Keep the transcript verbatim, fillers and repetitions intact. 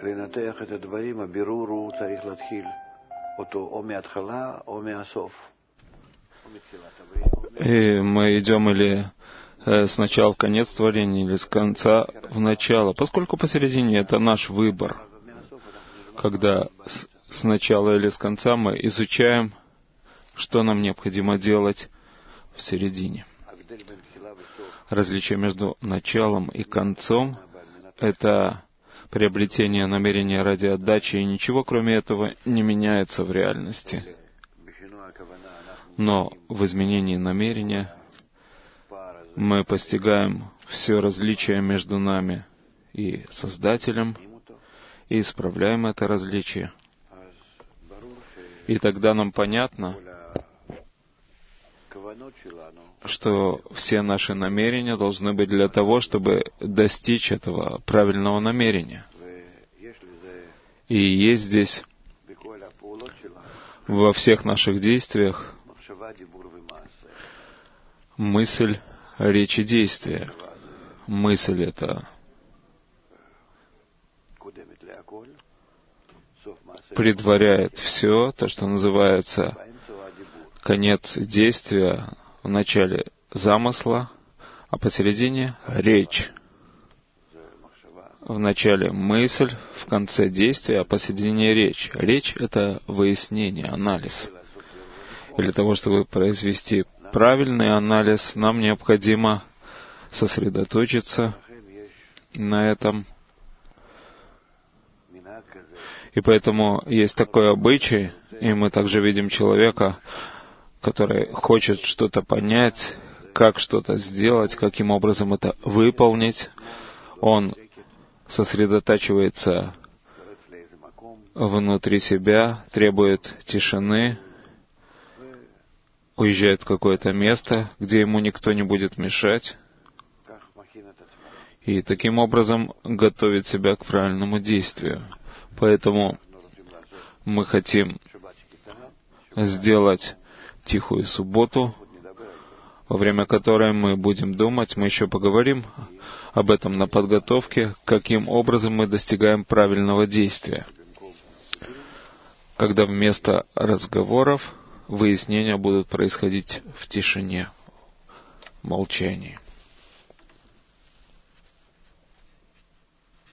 לנתח את הדברים, הבירור הוא צריך להתחיל אותו או מההתחלה או מהסוף. И мы идем или с начала в конец творения, или с конца в начало, поскольку посередине это наш выбор. Когда с, с начала или с конца мы изучаем, что нам необходимо делать в середине. Различие между началом и концом — это приобретение намерения ради отдачи, и ничего кроме этого не меняется в реальности. Но в изменении намерения мы постигаем все различие между нами и Создателем, и исправляем это различие. И тогда нам понятно, что все наши намерения должны быть для того, чтобы достичь этого правильного намерения. И есть здесь во всех наших действиях мысль, речь и действие. Мысль — это предваряет все, то, что называется конец действия в начале замысла, а посередине — речь. В начале мысль, в конце действия, а посередине — речь. Речь — это выяснение, анализ. И для того, чтобы произвести правильный анализ, нам необходимо сосредоточиться на этом. И поэтому есть такой обычай, и мы также видим человека, который хочет что-то понять, как что-то сделать, каким образом это выполнить. Он сосредотачивается внутри себя, требует тишины, уезжает в какое-то место, где ему никто не будет мешать, и таким образом готовит себя к правильному действию. Поэтому мы хотим сделать тихую субботу, во время которой мы будем думать, мы еще поговорим об этом на подготовке, каким образом мы достигаем правильного действия, когда вместо разговоров выяснения будут происходить в тишине, в молчании.